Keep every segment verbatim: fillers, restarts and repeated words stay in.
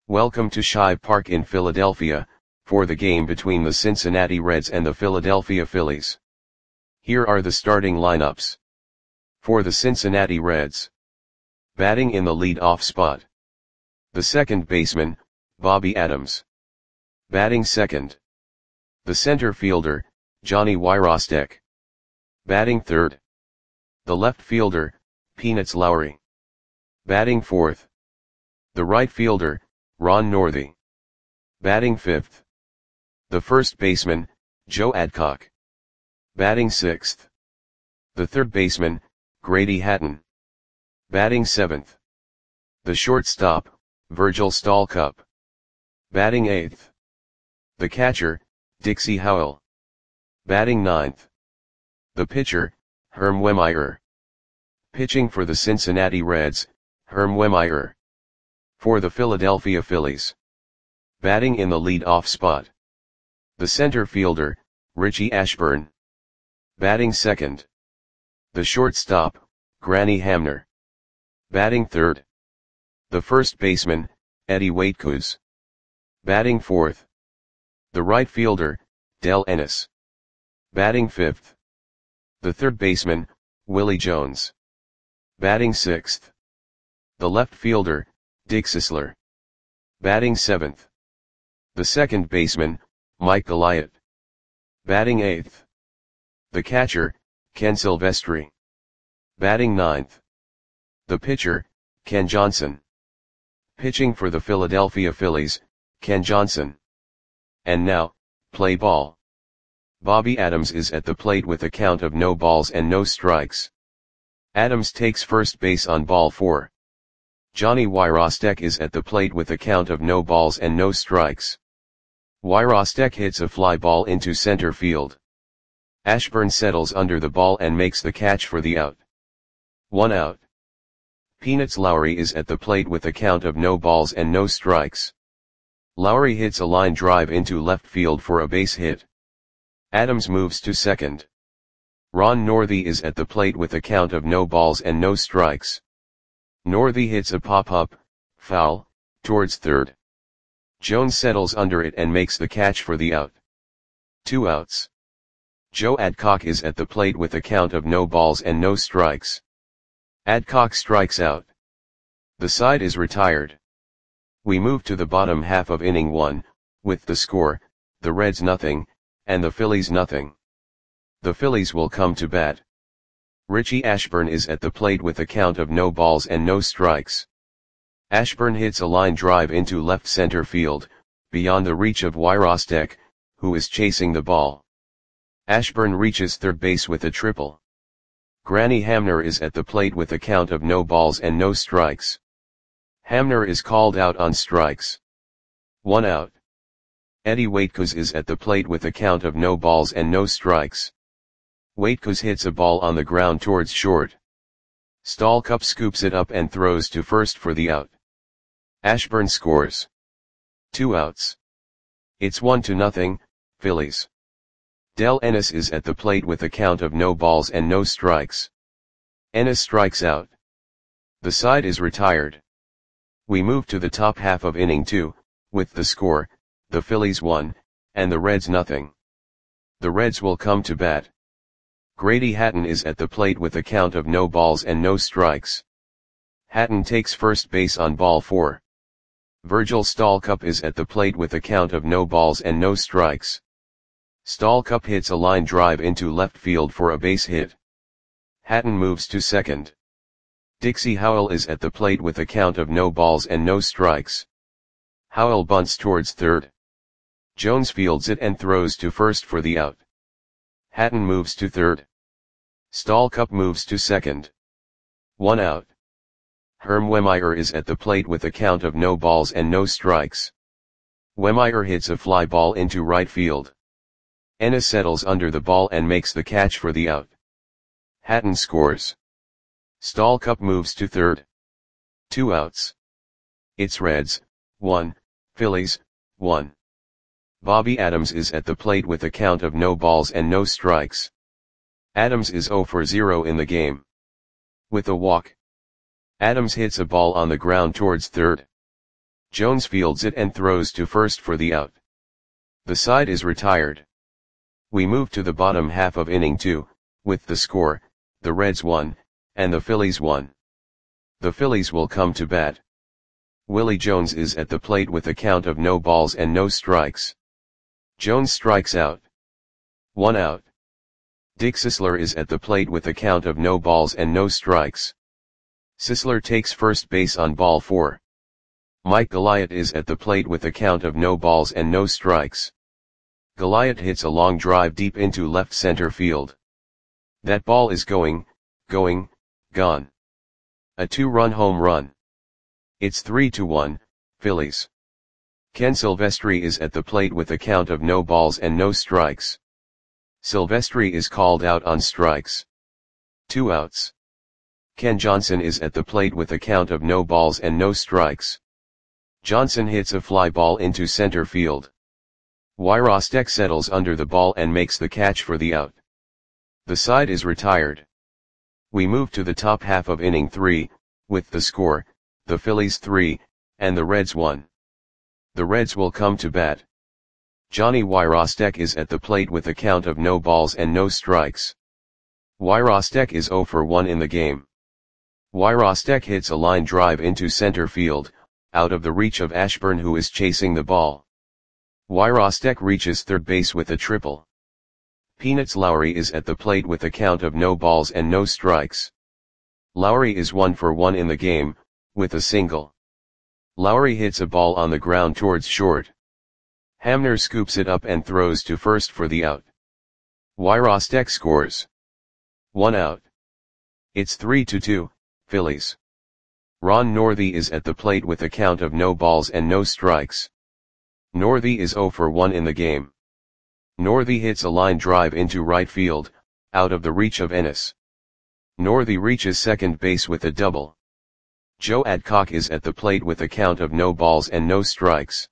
Welcome to Shive Park in Philadelphia, for the game between the Cincinnati Reds and the Philadelphia Phillies. Here are the starting lineups. For the Cincinnati Reds. Batting in the lead-off spot. The second baseman, Bobby Adams. Batting second. The center fielder, Johnny Wyrostek. Batting third. The left fielder, Peanuts Lowry. Batting fourth. The right fielder, Ron Northey. Batting fifth. The first baseman, Joe Adcock. Batting sixth. The third baseman, Grady Hatton. Batting seventh. The shortstop, Virgil Stallcup. Batting eighth. The catcher, Dixie Howell. Batting ninth. The pitcher, Herm Wehmeyer. Pitching for the Cincinnati Reds, Herm Wehmeyer. For the Philadelphia Phillies. Batting in the lead-off spot. The center fielder, Richie Ashburn. Batting second. The shortstop, Granny Hamner. Batting third. The first baseman, Eddie Waitkus. Batting fourth. The right fielder, Del Ennis. Batting fifth. The third baseman, Willie Jones. Batting sixth. The left fielder, Dick Sisler. Batting seventh. The second baseman, Mike Goliath. Batting eighth. The catcher, Ken Silvestri. Batting ninth. The pitcher, Ken Johnson. Pitching for the Philadelphia Phillies, Ken Johnson. And now, play ball. Bobby Adams is at the plate with a count of no balls and no strikes. Adams takes first base on ball four. Johnny Wyrostek is at the plate with a count of no balls and no strikes. Wyrostek hits a fly ball into center field. Ashburn settles under the ball and makes the catch for the out. One out. Peanuts Lowry is at the plate with a count of no balls and no strikes. Lowry hits a line drive into left field for a base hit. Adams moves to second. Ron Northey is at the plate with a count of no balls and no strikes. Northey hits a pop-up, foul, towards third. Jones settles under it and makes the catch for the out. Two outs. Joe Adcock is at the plate with a count of no balls and no strikes. Adcock strikes out. The side is retired. We move to the bottom half of inning one, with the score, the Reds nothing, and the Phillies nothing. The Phillies will come to bat. Richie Ashburn is at the plate with a count of no balls and no strikes. Ashburn hits a line drive into left center field, beyond the reach of Wyrostek, who is chasing the ball. Ashburn reaches third base with a triple. Granny Hamner is at the plate with a count of no balls and no strikes. Hamner is called out on strikes. One out. Eddie Waitkus is at the plate with a count of no balls and no strikes. Waitkus hits a ball on the ground towards short. Stallcup scoops it up and throws to first for the out. Ashburn scores. Two outs. It's one to nothing, Phillies. Del Ennis is at the plate with a count of no balls and no strikes. Ennis strikes out. The side is retired. We move to the top half of inning two, with the score, the Phillies one, and the Reds nothing. The Reds will come to bat. Grady Hatton is at the plate with a count of no balls and no strikes. Hatton takes first base on ball four. Virgil Stallcup is at the plate with a count of no balls and no strikes. Stallcup hits a line drive into left field for a base hit. Hatton moves to second. Dixie Howell is at the plate with a count of no balls and no strikes. Howell bunts towards third. Jones fields it and throws to first for the out. Hatton moves to third. Stallcup moves to second. One out. Herm Wehmeyer is at the plate with a count of no balls and no strikes. Wehmeyer hits a fly ball into right field. Ennis settles under the ball and makes the catch for the out. Hatton scores. Stallcup moves to third. Two outs. It's Reds, one, Phillies, one. Bobby Adams is at the plate with a count of no balls and no strikes. Adams is zero for zero in the game. With a walk. Adams hits a ball on the ground towards third. Jones fields it and throws to first for the out. The side is retired. We move to the bottom half of inning two, with the score, the Reds one, and the Phillies one. The Phillies will come to bat. Willie Jones is at the plate with a count of no balls and no strikes. Jones strikes out. One out. Dick Sisler is at the plate with a count of no balls and no strikes. Sisler takes first base on ball four. Mike Goliath is at the plate with a count of no balls and no strikes. Goliath hits a long drive deep into left center field. That ball is going, going, gone. A two-run home run. It's three to one, Phillies. Ken Silvestri is at the plate with a count of no balls and no strikes. Silvestri is called out on strikes. Two outs. Ken Johnson is at the plate with a count of no balls and no strikes. Johnson hits a fly ball into center field. Wyrostek settles under the ball and makes the catch for the out. The side is retired. We move to the top half of inning three, with the score, the Phillies three, and the Reds one. The Reds will come to bat. Johnny Wyrostek is at the plate with a count of no balls and no strikes. Wyrostek is zero for one in the game. Wyrostek hits a line drive into center field, out of the reach of Ashburn, who is chasing the ball. Wyrostek reaches third base with a triple. Peanuts Lowry is at the plate with a count of no balls and no strikes. Lowry is one for one in the game, with a single. Lowry hits a ball on the ground towards short. Hamner scoops it up and throws to first for the out. Wyrostek scores. One out. It's three to two, Phillies. Ron Northey is at the plate with a count of no balls and no strikes. Northey is zero for one in the game. Northey hits a line drive into right field, out of the reach of Ennis. Northey reaches second base with a double. Joe Adcock is at the plate with a count of no balls and no strikes.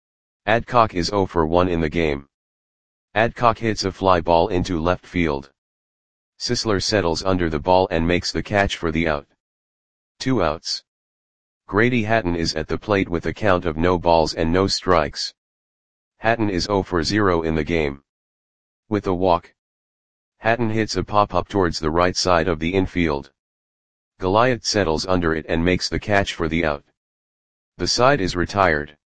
Adcock is zero for one in the game. Adcock hits a fly ball into left field. Sisler settles under the ball and makes the catch for the out. Two outs. Grady Hatton is at the plate with a count of no balls and no strikes. Hatton is zero for zero in the game. With a walk. Hatton hits a pop-up towards the right side of the infield. Goliath settles under it and makes the catch for the out. The side is retired.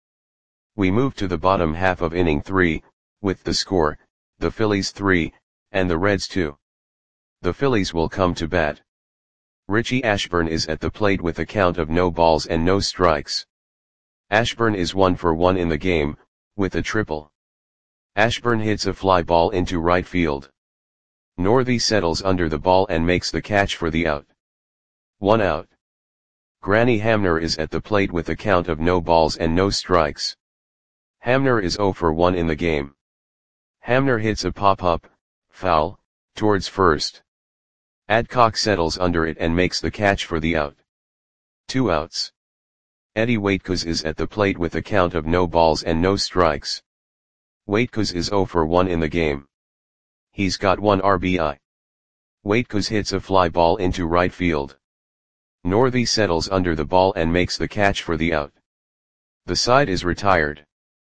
We move to the bottom half of inning three, with the score, the Phillies three, and the Reds two. The Phillies will come to bat. Richie Ashburn is at the plate with a count of no balls and no strikes. Ashburn is one for one in the game, with a triple. Ashburn hits a fly ball into right field. Northey settles under the ball and makes the catch for the out. One out. Granny Hamner is at the plate with a count of no balls and no strikes. Hamner is zero for one in the game. Hamner hits a pop-up, foul, towards first. Adcock settles under it and makes the catch for the out. Two outs. Eddie Waitkos is at the plate with a count of no balls and no strikes. Waitkos is zero for one in the game. He's got one R B I. Waitkos hits a fly ball into right field. Northey settles under the ball and makes the catch for the out. The side is retired.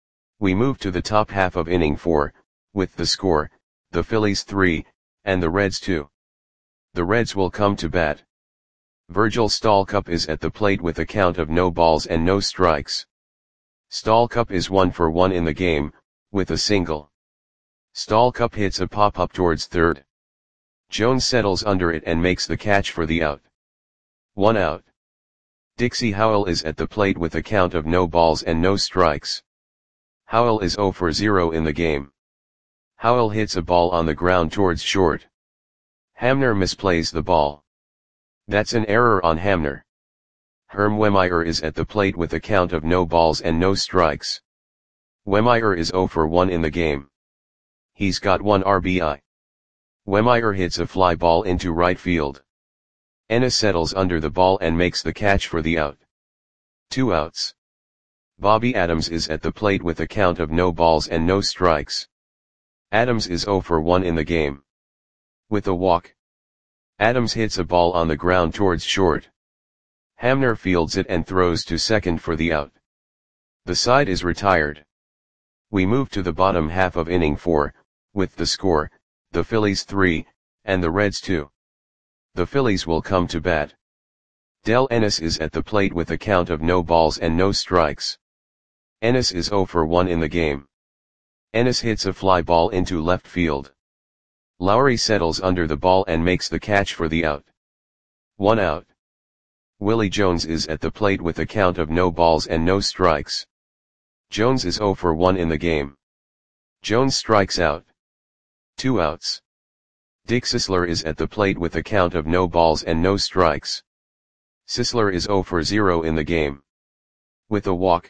We move to the top half of inning four, with the score, the Phillies three, and the Reds two. The Reds will come to bat. Virgil Stallcup is at the plate with a count of no balls and no strikes. Stallcup is one for one in the game, with a single. Stallcup hits a pop-up towards third. Jones settles under it and makes the catch for the out. One out. Dixie Howell is at the plate with a count of no balls and no strikes. Howell is zero for zero in the game. Howell hits a ball on the ground towards short. Hamner misplays the ball. That's an error on Hamner. Herm Wehmeyer is at the plate with a count of no balls and no strikes. Wehmeyer is zero for one in the game. He's got one R B I. Wehmeyer hits a fly ball into right field. Ennis settles under the ball and makes the catch for the out. Two outs. Bobby Adams is at the plate with a count of no balls and no strikes. Adams is zero for one in the game. With a walk. Adams hits a ball on the ground towards short. Hamner fields it and throws to second for the out. The side is retired. We move to the bottom half of inning four, with the score, the Phillies three, and the Reds two. The Phillies will come to bat. Del Ennis is at the plate with a count of no balls and no strikes. Ennis is oh for one in the game. Ennis hits a fly ball into left field. Lowry settles under the ball and makes the catch for the out. One out. Willie Jones is at the plate with a count of no balls and no strikes. Jones is oh for one in the game. Jones strikes out. Two outs. Dick Sisler is at the plate with a count of no balls and no strikes. Sisler is oh for zero in the game. With a walk.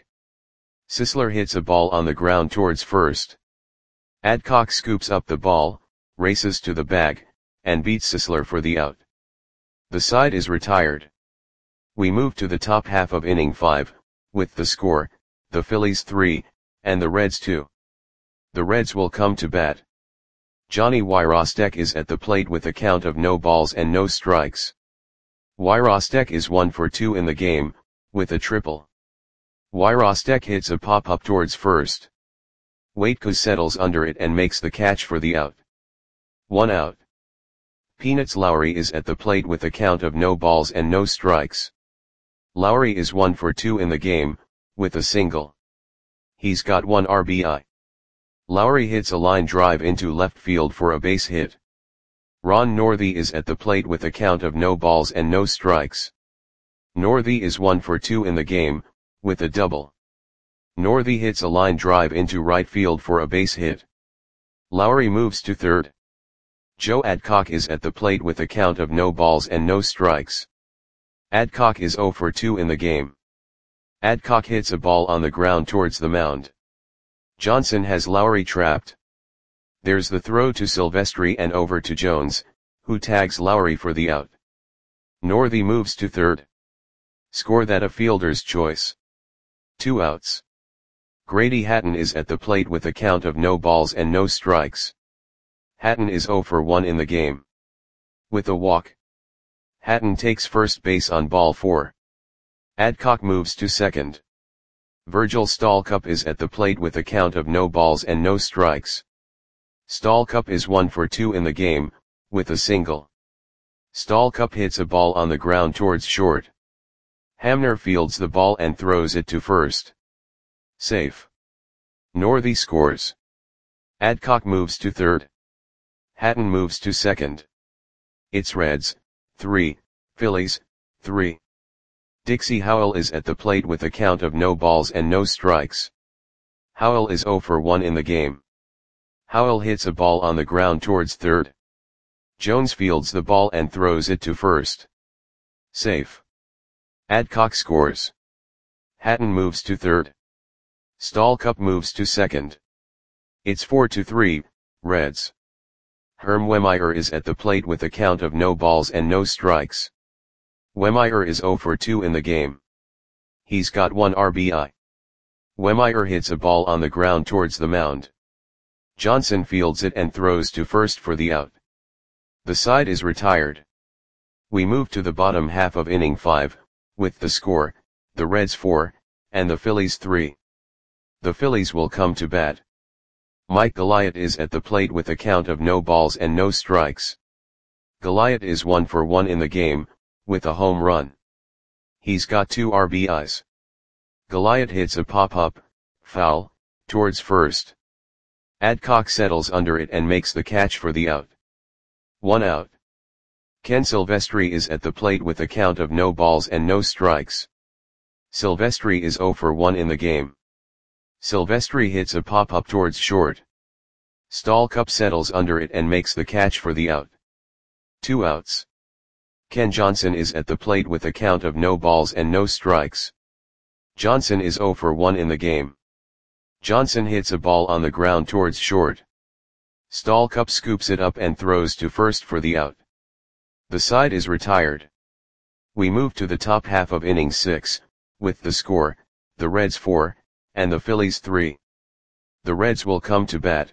Sisler hits a ball on the ground towards first. Adcock scoops up the ball, races to the bag, and beats Sisler for the out. The side is retired. We move to the top half of inning five, with the score, the Phillies three, and the Reds two. The Reds will come to bat. Johnny Wyrostek is at the plate with a count of no balls and no strikes. Wyrostek is one for two in the game, with a triple. Wyrostek hits a pop-up towards first. Waitkus settles under it and makes the catch for the out. One out. Peanuts Lowry is at the plate with a count of no balls and no strikes. Lowry is one for two in the game, with a single. He's got one R B I. Lowry hits a line drive into left field for a base hit. Ron Northey is at the plate with a count of no balls and no strikes. Northey is one for two in the game, with a double. Northey hits a line drive into right field for a base hit. Lowry moves to third. Joe Adcock is at the plate with a count of no balls and no strikes. Adcock is oh for two in the game. Adcock hits a ball on the ground towards the mound. Johnson has Lowry trapped. There's the throw to Silvestri and over to Jones, who tags Lowry for the out. Northey moves to third. Score that a fielder's choice. Two outs. Grady Hatton is at the plate with a count of no balls and no strikes. Hatton is oh for one in the game. With a walk. Hatton takes first base on ball four. Adcock moves to second. Virgil Stallcup is at the plate with a count of no balls and no strikes. Stallcup is one for two in the game, with a single. Stallcup hits a ball on the ground towards short. Hamner fields the ball and throws it to first. Safe. Northey scores. Adcock moves to third. Hatton moves to second. It's Reds, three, Phillies, three. Dixie Howell is at the plate with a count of no balls and no strikes. Howell is oh for one in the game. Howell hits a ball on the ground towards third. Jones fields the ball and throws it to first. Safe. Adcock scores. Hatton moves to third. Stallcup moves to second. It's four to three, Reds. Herm Wehmeyer is at the plate with a count of no balls and no strikes. Wehmeyer is oh for two in the game. He's got one R B I. Wehmeyer hits a ball on the ground towards the mound. Johnson fields it and throws to first for the out. The side is retired. We move to the bottom half of inning five, with the score, the Reds four, and the Phillies three. The Phillies will come to bat. Mike Goliath is at the plate with a count of no balls and no strikes. Goliath is one for one in the game, with a home run. He's got two R B Is. Goliath hits a pop-up, foul, towards first. Adcock settles under it and makes the catch for the out. One out. Ken Silvestri is at the plate with a count of no balls and no strikes. Silvestri is oh for one in the game. Silvestri hits a pop-up towards short. Stallcup settles under it and makes the catch for the out. Two outs. Ken Johnson is at the plate with a count of no balls and no strikes. Johnson is oh for one in the game. Johnson hits a ball on the ground towards short. Stallcup scoops it up and throws to first for the out. The side is retired. We move to the top half of inning six, with the score, the Reds four, and the Phillies three. The Reds will come to bat.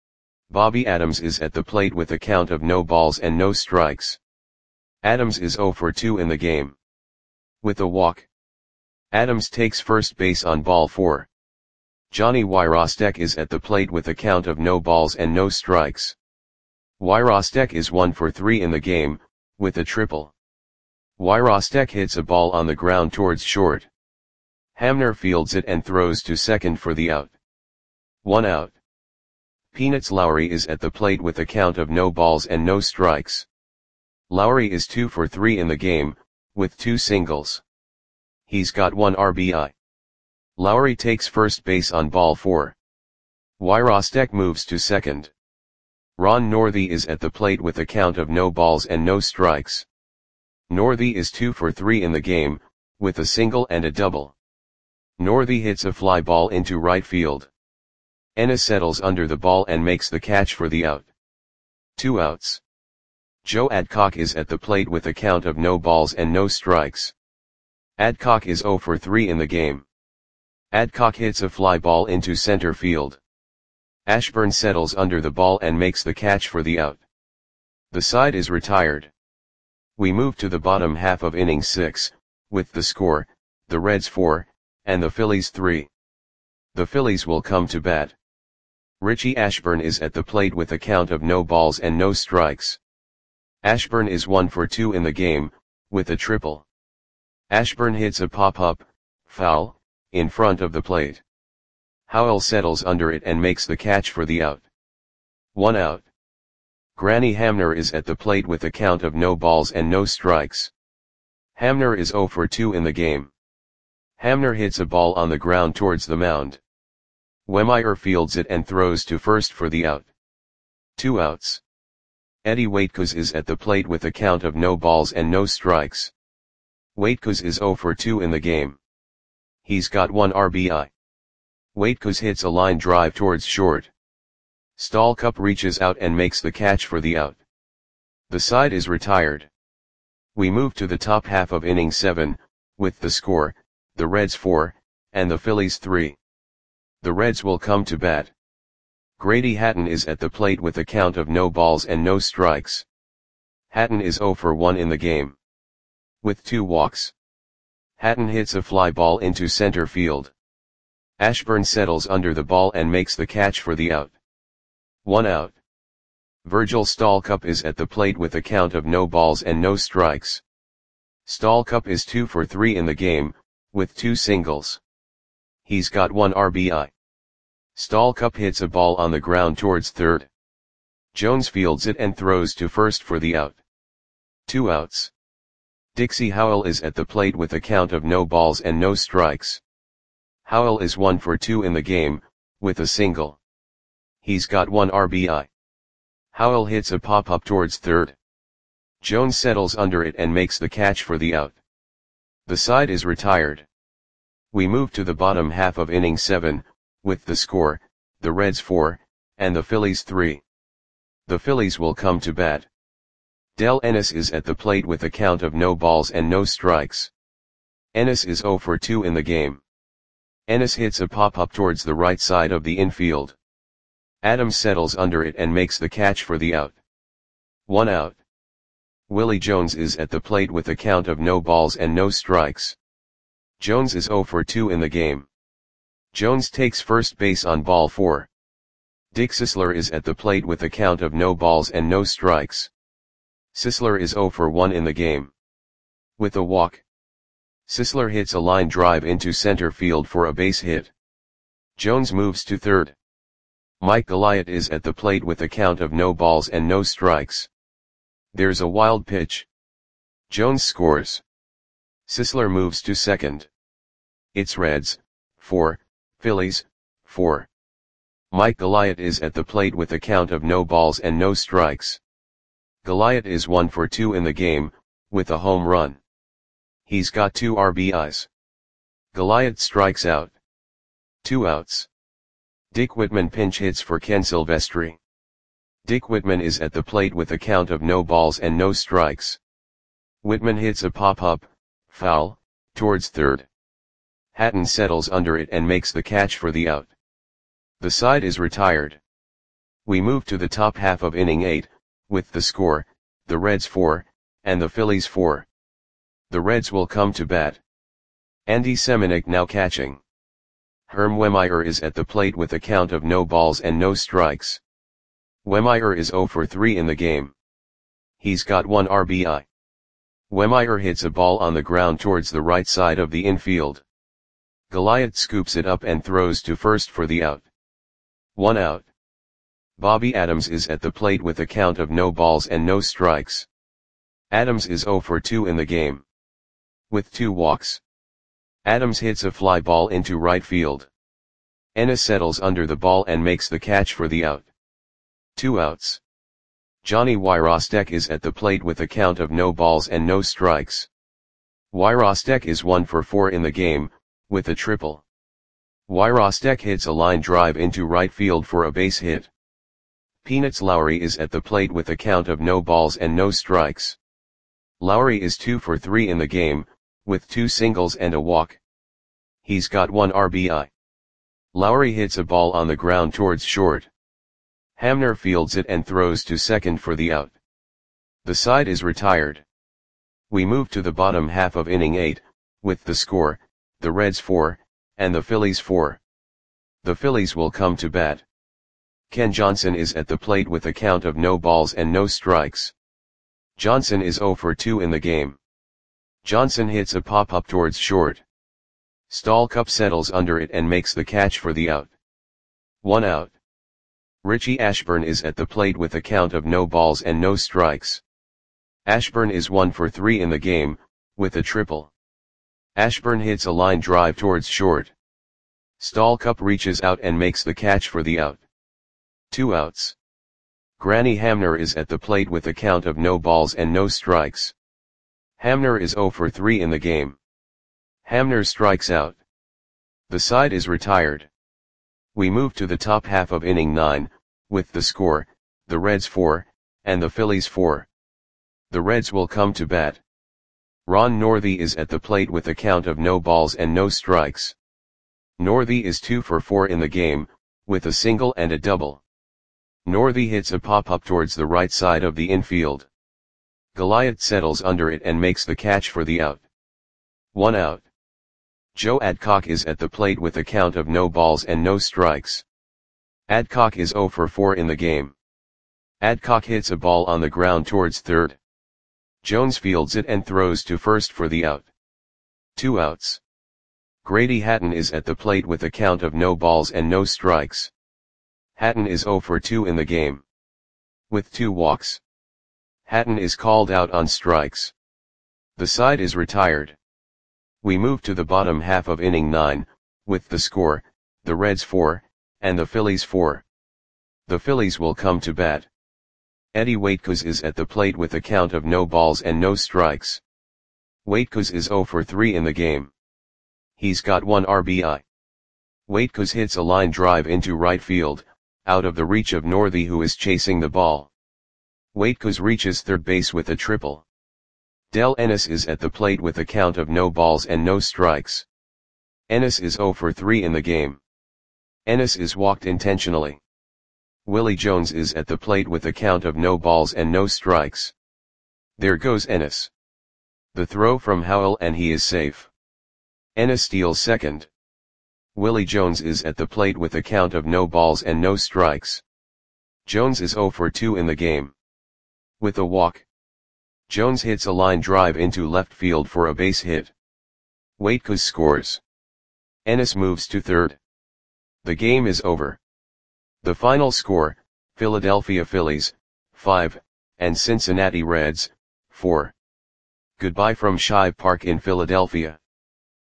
Bobby Adams is at the plate with a count of no balls and no strikes. Adams is oh for two in the game. With a walk. Adams takes first base on ball four. Johnny Wyrostek is at the plate with a count of no balls and no strikes. Wyrostek is one for three in the game, with a triple. Wyrostek hits a ball on the ground towards short. Hamner fields it and throws to second for the out. One out. Peanuts Lowry is at the plate with a count of no balls and no strikes. Lowry is two for three in the game, with two singles. He's got one R B I. Lowry takes first base on ball four. Wyrostek moves to second. Ron Northey is at the plate with a count of no balls and no strikes. Northey is two for three in the game, with a single and a double. Northey hits a fly ball into right field. Ennis settles under the ball and makes the catch for the out. Two outs. Joe Adcock is at the plate with a count of no balls and no strikes. Adcock is zero for three in the game. Adcock hits a fly ball into center field. Ashburn settles under the ball and makes the catch for the out. The side is retired. We move to the bottom half of inning six, with the score, the Reds four, and the Phillies three. The Phillies will come to bat. Richie Ashburn is at the plate with a count of no balls and no strikes. Ashburn is one for two in the game, with a triple. Ashburn hits a pop-up, foul, in front of the plate. Howell settles under it and makes the catch for the out. One out. Granny Hamner is at the plate with a count of no balls and no strikes. Hamner is zero for two in the game. Hamner hits a ball on the ground towards the mound. Wehmeyer fields it and throws to first for the out. Two outs. Eddie Waitkos is at the plate with a count of no balls and no strikes. Waitkos is zero for two in the game. He's got one R B I. Waitkos hits a line drive towards short. Stallcup reaches out and makes the catch for the out. The side is retired. We move to the top half of inning seven, with the score, the Reds four, and the Phillies three. The Reds will come to bat. Grady Hatton is at the plate with a count of no balls and no strikes. Hatton is zero for one in the game. With two walks. Hatton hits a fly ball into center field. Ashburn settles under the ball and makes the catch for the out. One out. Virgil Stallcup is at the plate with a count of no balls and no strikes. Stallcup is two for three in the game, with two singles. He's got one R B I. Stallcup hits a ball on the ground towards third. Jones fields it and throws to first for the out. Two outs. Dixie Howell is at the plate with a count of no balls and no strikes. Howell is one for two in the game, with a single. He's got one R B I. Howell hits a pop-up towards third. Jones settles under it and makes the catch for the out. The side is retired. We move to the bottom half of inning seven, with the score, the Reds four, and the Phillies three. The Phillies will come to bat. Del Ennis is at the plate with a count of no balls and no strikes. Ennis is zero for two in the game. Ennis hits a pop-up towards the right side of the infield. Adams settles under it and makes the catch for the out. One out. Willie Jones is at the plate with a count of no balls and no strikes. Jones is zero for two in the game. Jones takes first base on ball four. Dick Sisler is at the plate with a count of no balls and no strikes. Sisler is zero for one in the game. With a walk. Sisler hits a line drive into center field for a base hit. Jones moves to third. Mike Goliath is at the plate with a count of no balls and no strikes. There's a wild pitch. Jones scores. Sisler moves to second. It's Reds, four, Phillies, four. Mike Goliath is at the plate with a count of no balls and no strikes. Goliath is one for two in the game, with a home run. He's got two R B Is. Goliath strikes out. Two outs. Dick Whitman pinch hits for Ken Silvestri. Dick Whitman is at the plate with a count of no balls and no strikes. Whitman hits a pop-up, foul, towards third. Hatton settles under it and makes the catch for the out. The side is retired. We move to the top half of inning eight, with the score, the Reds four, and the Phillies four. The Reds will come to bat. Andy Semenuk now catching. Herm Wehmeyer is at the plate with a count of no balls and no strikes. Wehmeyer is zero for three in the game. He's got one R B I. Wehmeyer hits a ball on the ground towards the right side of the infield. Goliath scoops it up and throws to first for the out. One out. Bobby Adams is at the plate with a count of no balls and no strikes. Adams is zero for two in the game. With two walks. Adams hits a fly ball into right field. Ennis settles under the ball and makes the catch for the out. Two outs. Johnny Wyrostek is at the plate with a count of no balls and no strikes. Wyrostek is one for four in the game, with a triple. Wyrostek hits a line drive into right field for a base hit. Peanuts Lowry is at the plate with a count of no balls and no strikes. Lowry is two for three in the game, with two singles and a walk. He's got one R B I. Lowry hits a ball on the ground towards short. Hamner fields it and throws to second for the out. The side is retired. We move to the bottom half of inning eight, with the score, the Reds four, and the Phillies four. The Phillies will come to bat. Ken Johnson is at the plate with a count of no balls and no strikes. Johnson is zero for two in the game. Johnson hits a pop-up towards short. Stallcup settles under it and makes the catch for the out. One out. Richie Ashburn is at the plate with a count of no balls and no strikes. Ashburn is one for three in the game, with a triple. Ashburn hits a line drive towards short. Stallcup reaches out and makes the catch for the out. Two outs. Granny Hamner is at the plate with a count of no balls and no strikes. Hamner is zero for three in the game. Hamner strikes out. The side is retired. We move to the top half of inning nine, with the score, the Reds four, and the Phillies four. The Reds will come to bat. Ron Northey is at the plate with a count of no balls and no strikes. Northey is two for four in the game, with a single and a double. Northey hits a pop-up towards the right side of the infield. Goliath settles under it and makes the catch for the out. One out. Joe Adcock is at the plate with a count of no balls and no strikes. Adcock is zero for four in the game. Adcock hits a ball on the ground towards third. Jones fields it and throws to first for the out. Two outs. Grady Hatton is at the plate with a count of no balls and no strikes. Hatton is zero for two in the game. With two walks. Hatton is called out on strikes. The side is retired. We move to the bottom half of inning nine, with the score, the Reds four, and the Phillies four. The Phillies will come to bat. Eddie Waitkos is at the plate with a count of no balls and no strikes. Waitkos is zero for three in the game. He's got one R B I. Waitkos hits a line drive into right field, out of the reach of Northey, who is chasing the ball. Waitkos reaches third base with a triple. Del Ennis is at the plate with a count of no balls and no strikes. Ennis is zero for three in the game. Ennis is walked intentionally. Willie Jones is at the plate with a count of no balls and no strikes. There goes Ennis. The throw from Howell and he is safe. Ennis steals second. Willie Jones is at the plate with a count of no balls and no strikes. Jones is zero for two in the game. With a walk. Jones hits a line drive into left field for a base hit. Waitkos scores. Ennis moves to third. The game is over. The final score, Philadelphia Phillies, five, and Cincinnati Reds, four. Goodbye from Shive Park in Philadelphia.